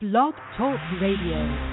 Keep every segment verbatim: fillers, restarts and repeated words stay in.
Blog Talk Radio.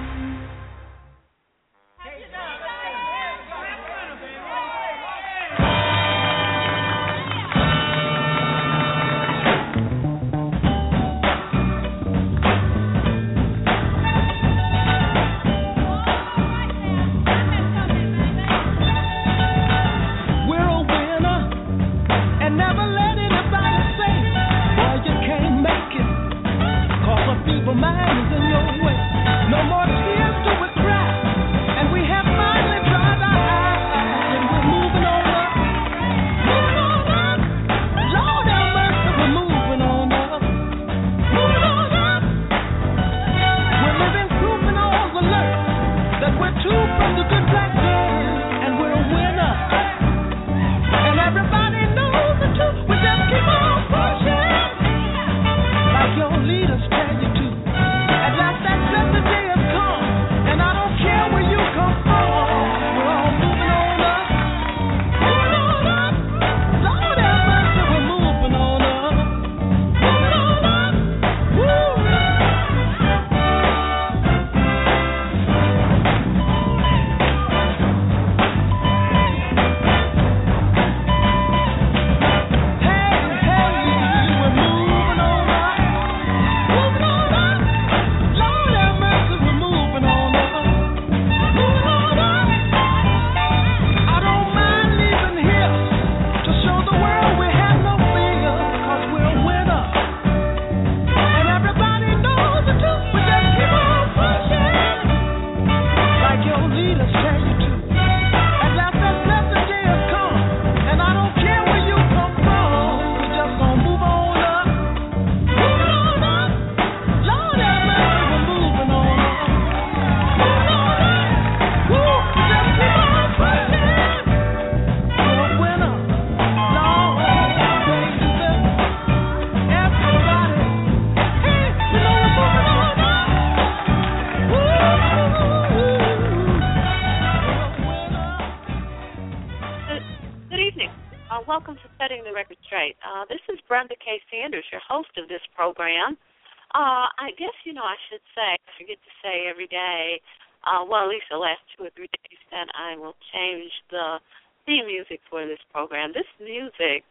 Your host of this program. Uh, I guess, you know, I should say, I forget to say every day, uh, well, at least the last two or three days, that I will change the theme music for this program. This music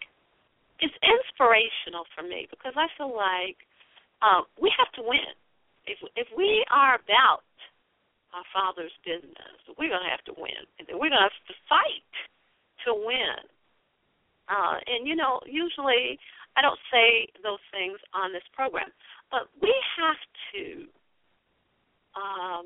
is inspirational for me because I feel like uh, we have to win. If, if we are about our Father's business, we're going to have to win. And we're going to have to fight to win. Uh, and, you know, usually I don't say those things on this program, but we have to um,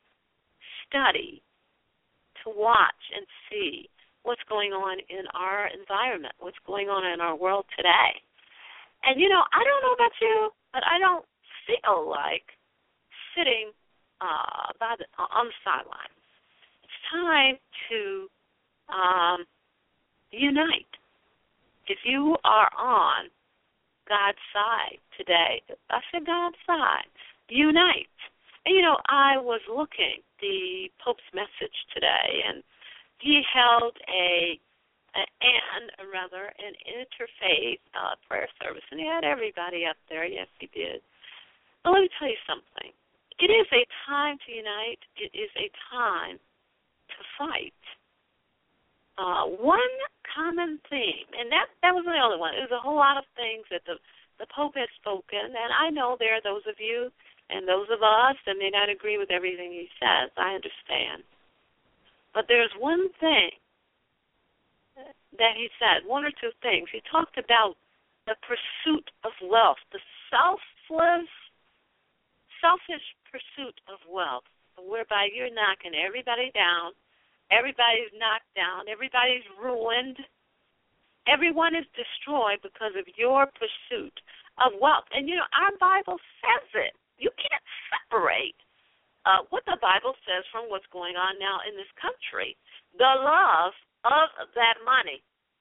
study, to watch and see what's going on in our environment, what's going on in our world today. And, you know, I don't know about you, but I don't feel like sitting uh, by the, on the sidelines. It's time to um, unite. If you are on God's side today, I said God's side, unite. And, you know, I was looking the Pope's message today, and he held a, a and a rather an interfaith uh, prayer service, and he had everybody up there. Yes, he did. But let me tell you something. It is a time to unite. It is a time to fight. Uh, one common theme, and that, that was the only one. There's a whole lot of things that the, the Pope has spoken, and I know there are those of you and those of us that may not agree with everything he says. I understand. But there's one thing that he said, one or two things. He talked about the pursuit of wealth, the selfless, selfish pursuit of wealth, whereby you're knocking everybody down. Everybody's knocked down. Everybody's ruined. Everyone is destroyed because of your pursuit of wealth. And, you know, our Bible says it. You can't separate uh, what the Bible says from what's going on now in this country. The love of that money.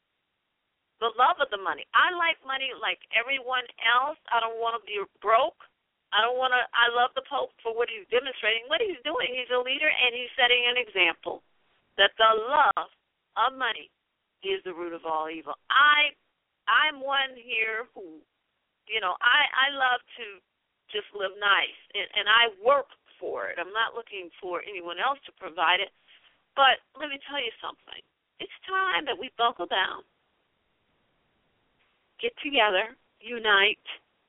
The love of the money. I like money like everyone else. I don't want to be broke. I don't want to. I love the Pope for what he's demonstrating. What he's doing, he's a leader, and he's setting an example. That the love of money is the root of all evil. I, I'm one here who, you know, I, I love to just live nice, and, and I work for it. I'm not looking for anyone else to provide it. But let me tell you something. It's time that we buckle down, get together, unite.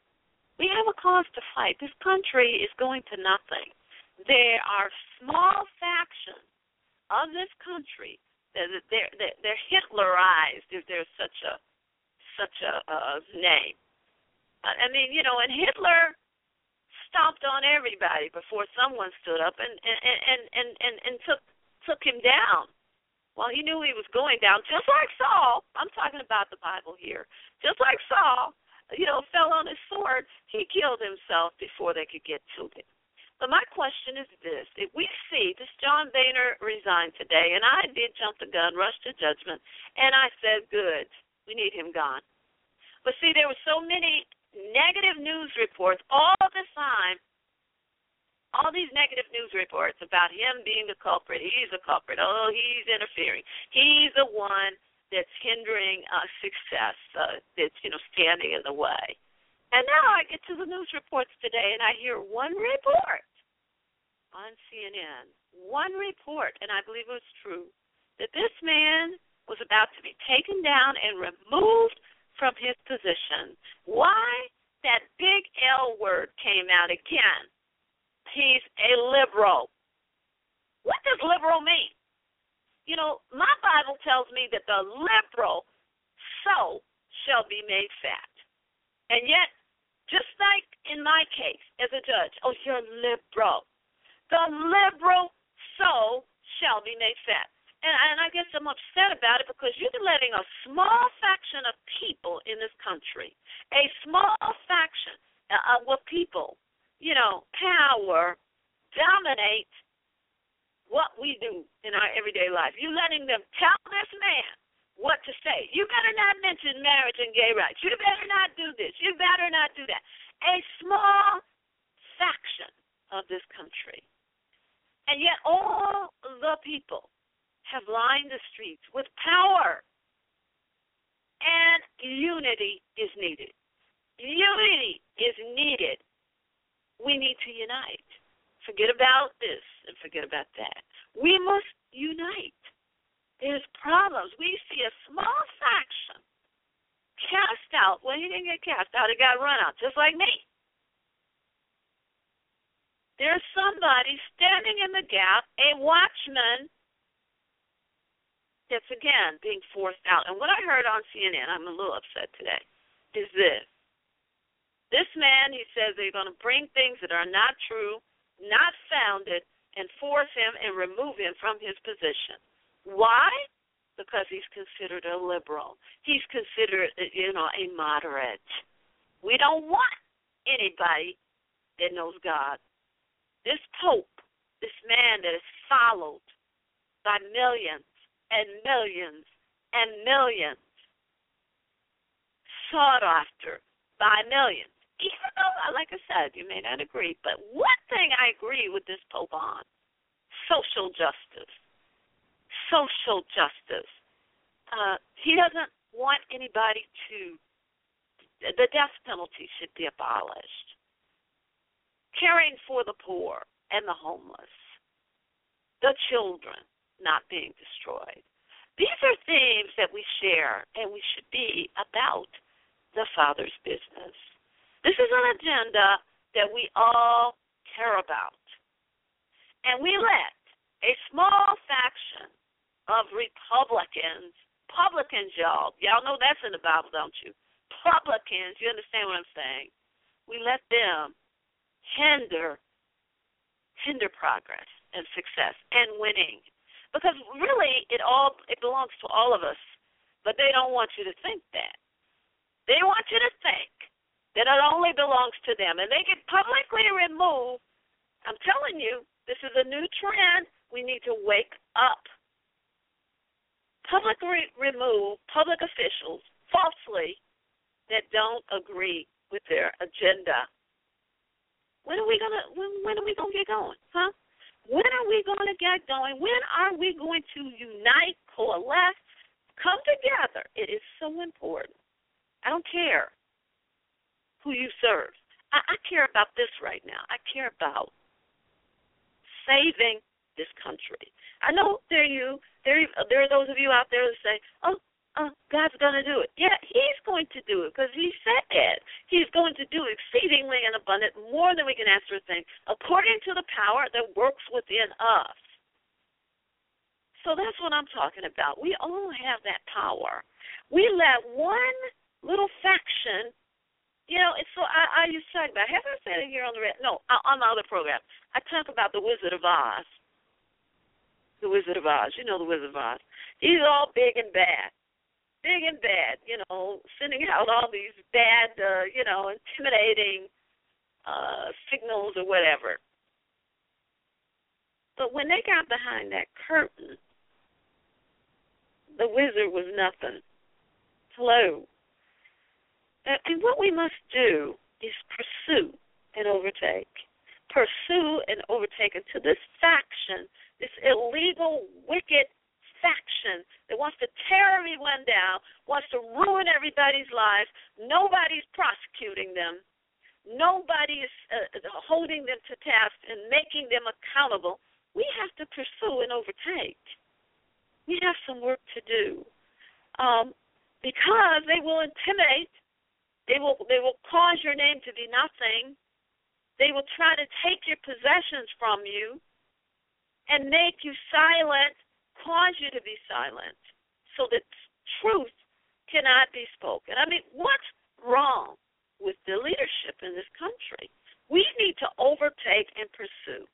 We have a cause to fight. This country is going to nothing. There are small factions of this country that they're, they're, they're Hitlerized, if there's such a such a uh, name. I mean, you know, and Hitler stomped on everybody before someone stood up and and and and, and, and took took him down. Well, he knew he was going down, just like Saul. I'm talking about the Bible here. Just like Saul, you know, fell on his sword. He killed himself before they could get to him. But my question is this. If we see this John Boehner resigned today, and I did jump the gun, rush to judgment, and I said, good, we need him gone. But see, there were so many negative news reports all the time, all these negative news reports about him being the culprit. He's a culprit. Oh, he's interfering. He's the one that's hindering uh, success, uh, that's, you know, standing in the way. And now I get to the news reports today, and I hear one report on C N N, one report, and I believe it was true, that this man was about to be taken down and removed from his position. Why? That big L word came out again. He's a liberal. What does liberal mean? You know, my Bible tells me that the liberal soul shall be made fat. And yet, just like in my case as a judge, oh, you're liberal. The liberal soul shall be made fat. And, and I guess I'm upset about it because you're letting a small faction of people in this country, a small faction uh, of people, you know, power, dominate what we do in our everyday life. You're letting them tell this man what to say. You better not mention marriage and gay rights. You better not do this. You better not do that. A small faction of this country. And yet all the people have lined the streets with power. And unity is needed. Unity is needed. We need to unite. Forget about this and forget about that. We must unite. There's problems. We see a small faction cast out. Well, he didn't get cast out. He got run out, just like me. There's somebody standing in the gap, a watchman that's, again, being forced out. And what I heard on C N N, I'm a little upset today, is this. This man, he says they're going to bring things that are not true, not founded, and force him and remove him from his position. Why? Because he's considered a liberal. He's considered, you know, a moderate. We don't want anybody that knows God. This Pope, this man that is followed by millions and millions and millions, sought after by millions. Even though, like I said, you may not agree, but one thing I agree with this Pope on, social justice. Social justice. Uh, he doesn't want anybody to, the death penalty should be abolished. Caring for the poor and the homeless. The children not being destroyed. These are themes that we share, and we should be about the Father's business. This is an agenda that we all care about. And we let a small faction of Republicans, publicans, y'all, y'all know that's in the Bible, don't you? Publicans, you understand what I'm saying? We let them hinder, hinder progress and success and winning. Because really, it all it belongs to all of us, but they don't want you to think that. They want you to think that it only belongs to them. And they can publicly remove, I'm telling you, this is a new trend. We need to wake up. Publicly remove public officials falsely that don't agree with their agenda. When are we gonna when, when are we gonna get going? Huh? When are we gonna get going? When are we going to unite, coalesce, come together? It is so important. I don't care who you serve. I, I care about this right now. I care about saving this country. I know there are you, there, there are those of you out there who say, oh, uh, God's going to do it. Yeah, he's going to do it because he said it. He's going to do exceedingly and abundant, more than we can ask or think, according to the power that works within us. So that's what I'm talking about. We all have that power. We let one little faction, you know, it's so I, I used to talk about, have I said it here on the red? No, on my other program. I talk about the Wizard of Oz. The Wizard of Oz. You know the Wizard of Oz. He's all big and bad. Big and bad, you know, sending out all these bad, uh, you know, intimidating uh, signals or whatever. But when they got behind that curtain, the wizard was nothing. Hello. And what we must do is pursue and overtake. Pursue and overtake until this faction, this illegal, wicked faction that wants to tear everyone down, wants to ruin everybody's lives. Nobody's prosecuting them. Nobody is uh, holding them to task and making them accountable. We have to pursue and overtake. We have some work to do um, because they will intimidate. They will they will cause your name to be nothing. They will try to take your possessions from you and make you silent, cause you to be silent, so that truth cannot be spoken. I mean, what's wrong with the leadership in this country? We need to overtake and pursue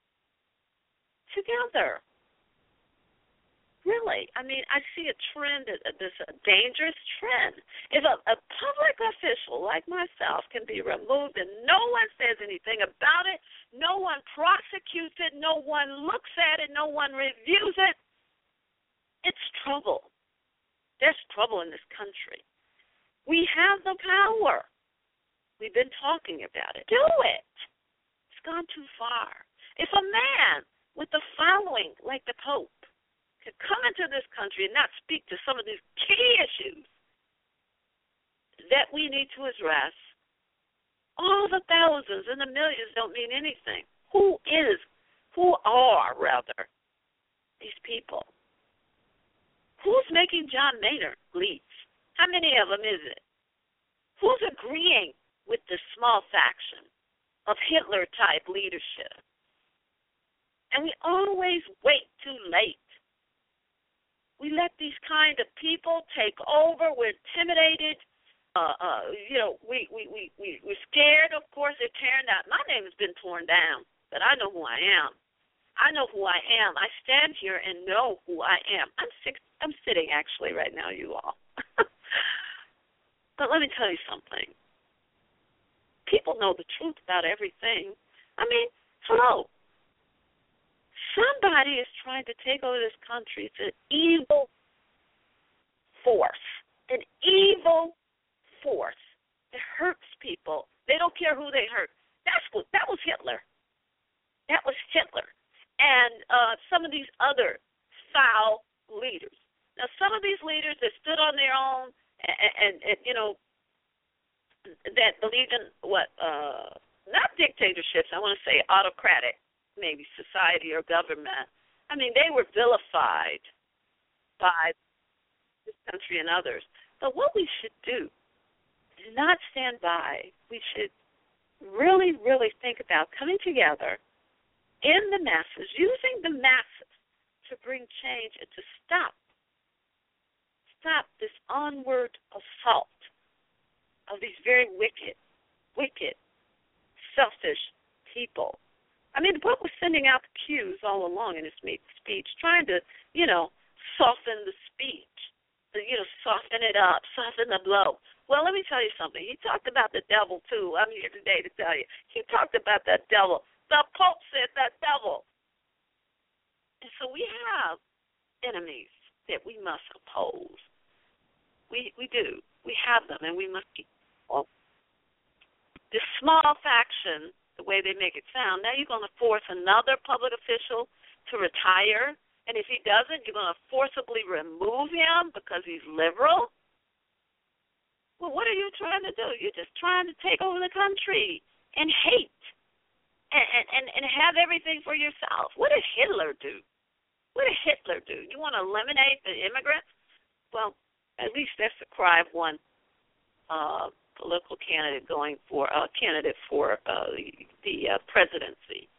together. Really, I mean, I see a trend, this a dangerous trend. If a, a public official like myself can be removed and no one says anything about it, no one prosecutes it, no one looks at it, no one reviews it, it's trouble. There's trouble in this country. We have the power. We've been talking about it. Do it. It's gone too far. If a man with the following, like the Pope, could come into this country and not speak to some of these key issues that we need to address, all the thousands and the millions don't mean anything. Who is, who are, rather, these people? Who's making John Maynard leave? How many of them is it? Who's agreeing with this small faction of Hitler-type leadership? And we always wait too late. We let these kind of people take over. We're intimidated. Uh, uh, you know, we, we, we, we, we're scared, of course. They're tearing down. My name has been torn down, but I know who I am. I know who I am. I stand here and know who I am. I'm six, I'm sitting, actually, right now, you all. But let me tell you something. People know the truth about everything. I mean, hello. Somebody is trying to take over this country. It's an evil force, an evil force. It hurts people. They don't care who they hurt. That's what, that was Hitler. That was Hitler. And uh, some of these other foul leaders. Now, some of these leaders that stood on their own and, and, and you know, that believed in what, uh, not dictatorships, I want to say autocratic, maybe society or government. I mean, they were vilified by this country and others. But what we should do is not stand by. We should really, really think about coming together in the masses, using the masses to bring change and to stop, stop this onward assault of these very wicked, wicked, selfish people. I mean, the Pope was sending out the cues all along in his speech, trying to, you know, soften the speech, you know, soften it up, soften the blow. Well, let me tell you something. He talked about the devil, too. I'm here today to tell you. He talked about that devil. The Pope said that devil. And so we have enemies that we must oppose. We we do. We have them, and we must keep them. This small faction, the way they make it sound, now you're going to force another public official to retire, and if he doesn't, you're going to forcibly remove him because he's liberal? Well, what are you trying to do? You're just trying to take over the country. and hate and, and, and have everything for yourself. What did Hitler do? What did Hitler do? You want to eliminate the immigrants? Well, at least that's the cry of one uh, political candidate going for a uh, candidate for uh, the, the uh, presidency.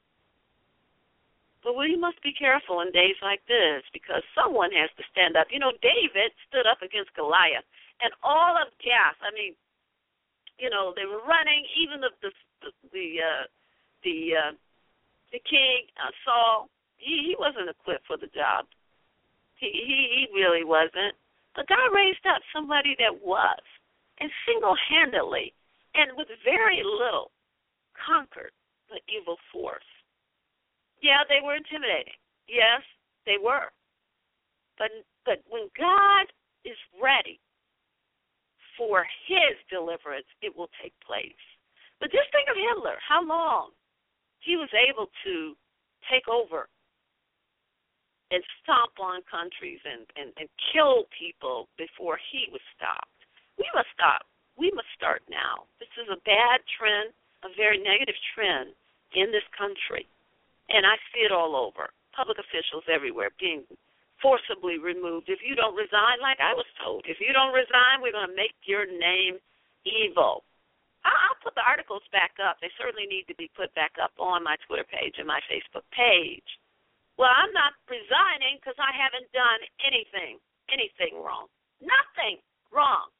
But we must be careful in days like this because someone has to stand up. You know, David stood up against Goliath, and all of Gath. I mean, you know, they were running. Even the the the the uh, the, uh, the king uh, Saul. He, he wasn't equipped for the job. He, he he really wasn't. But God raised up somebody that was, and single-handedly, and with very little, conquered the evil force. Yeah, they were intimidating. Yes, they were. But but when God is ready for his deliverance, it will take place. But just think of Hitler, how long he was able to take over and stomp on countries and, and, and kill people before he was stopped. We must stop. We must start now. This is a bad trend, a very negative trend in this country. And I see it all over. Public officials everywhere being forcibly removed. If you don't resign, like I was told, if you don't resign, we're going to make your name evil. I'll put the articles back up. They certainly need to be put back up on my Twitter page and my Facebook page. Well, I'm not resigning because I haven't done anything, anything wrong. Nothing wrong.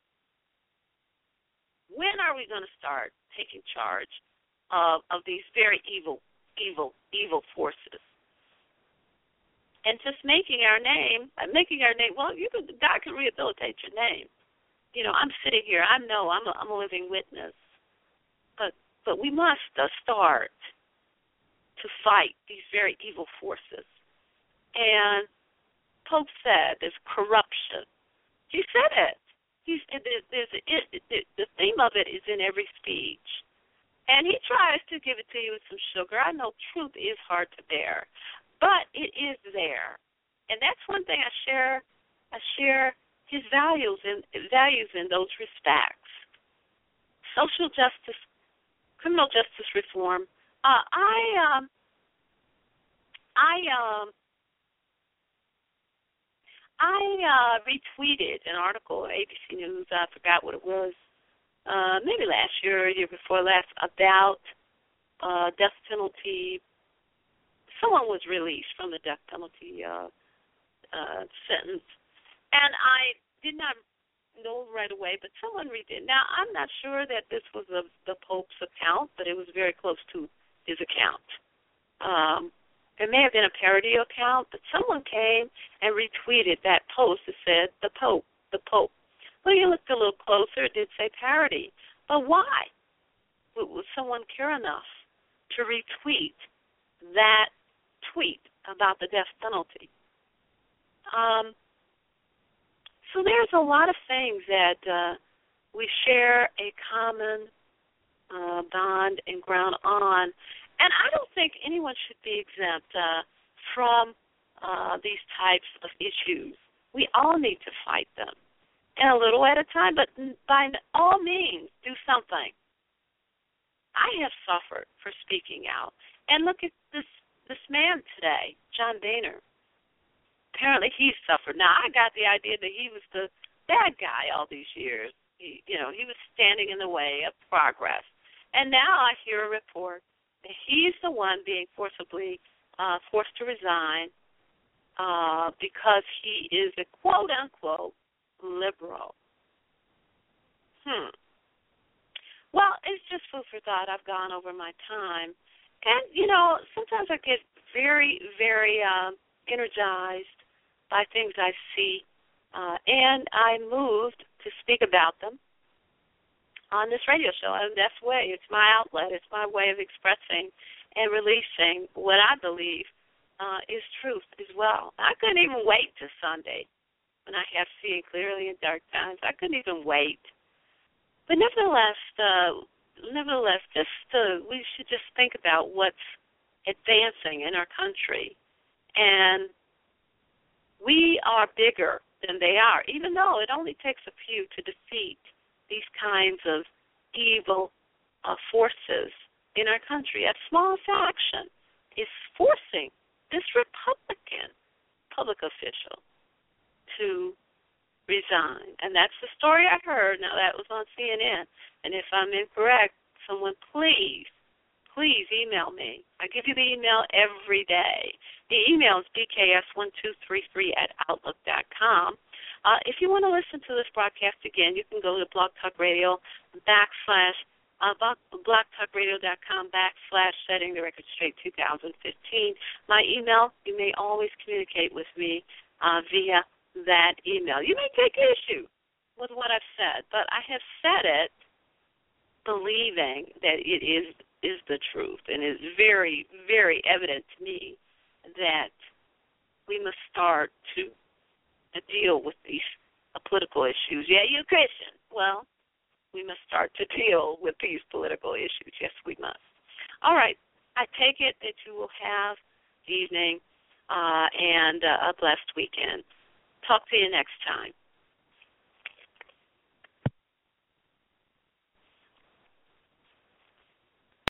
When are we going to start taking charge of, of these very evil, evil, evil forces? And just making our name, making our name, well, you can, God can rehabilitate your name. You know, I'm sitting here. I know I'm a, I'm a living witness. But, but we must uh, start to fight these very evil forces. And Pope said there's corruption. He said it. He's, there's a, it, it, the theme of it is in every speech. And he tries to give it to you with some sugar. I know truth is hard to bear, but it is there. And that's one thing I share. I share his values and values in those respects. Social justice, criminal justice reform. Uh, I um, I um, I uh, retweeted an article at A B C News. I forgot what it was. Uh, maybe last year or year before last about uh, death penalty. Someone was released from the death penalty uh, uh, sentence, and I did not know right away, but someone redid. Now, I'm not sure that this was a, the Pope's account, but it was very close to his account. Um, there may have been a parody account, but someone came and retweeted that post that said, the Pope, the Pope. Well, you looked a little closer, it did say parody. But why would someone care enough to retweet that tweet about the death penalty? Um, so there's a lot of things that uh, we share a common uh, bond and ground on. And I don't think anyone should be exempt uh, from uh, these types of issues. We all need to fight them. And a little at a time, but by all means, do something. I have suffered for speaking out. And look at this this man today, John Boehner. Apparently he suffered. Now, I got the idea that he was the bad guy all these years. He, you know, he was standing in the way of progress. And now I hear a report that he's the one being forcibly uh, forced to resign uh, because he is a quote-unquote liberal. Hmm. Well, it's just food for thought. I've gone over my time. And, you know, sometimes I get very, very uh, energized by things I see, uh, and I moved to speak about them on this radio show. And that's the way. It's my outlet. It's my way of expressing and releasing what I believe uh, is truth as well. I couldn't even wait till Sunday when I have seen clearly in dark times. I couldn't even wait. But nevertheless, uh, nevertheless, just uh, we should just think about what's advancing in our country. And we are bigger than they are, even though it only takes a few to defeat these kinds of evil uh, forces in our country, a small faction, is forcing this Republican public official to resign. And that's the story I heard. Now, that was on C N N. And if I'm incorrect, someone please, please email me. I give you the email every day. The email is b k s one two three three at outlook dot com. Uh, if you want to listen to this broadcast again, you can go to Blog Talk Radio backslash, uh, blogtalkradio.com backslash setting the record straight two thousand fifteen. My email, you may always communicate with me uh, via that email. You may take issue with what I've said, but I have said it believing that it is is the truth, and it's very, very evident to me that we must start to deal with these uh, political issues. Yeah, you're Christian. Well, we must start to deal with these political issues. Yes, we must. All right. I take it that you will have evening uh, and uh, a blessed weekend. Talk to you next time.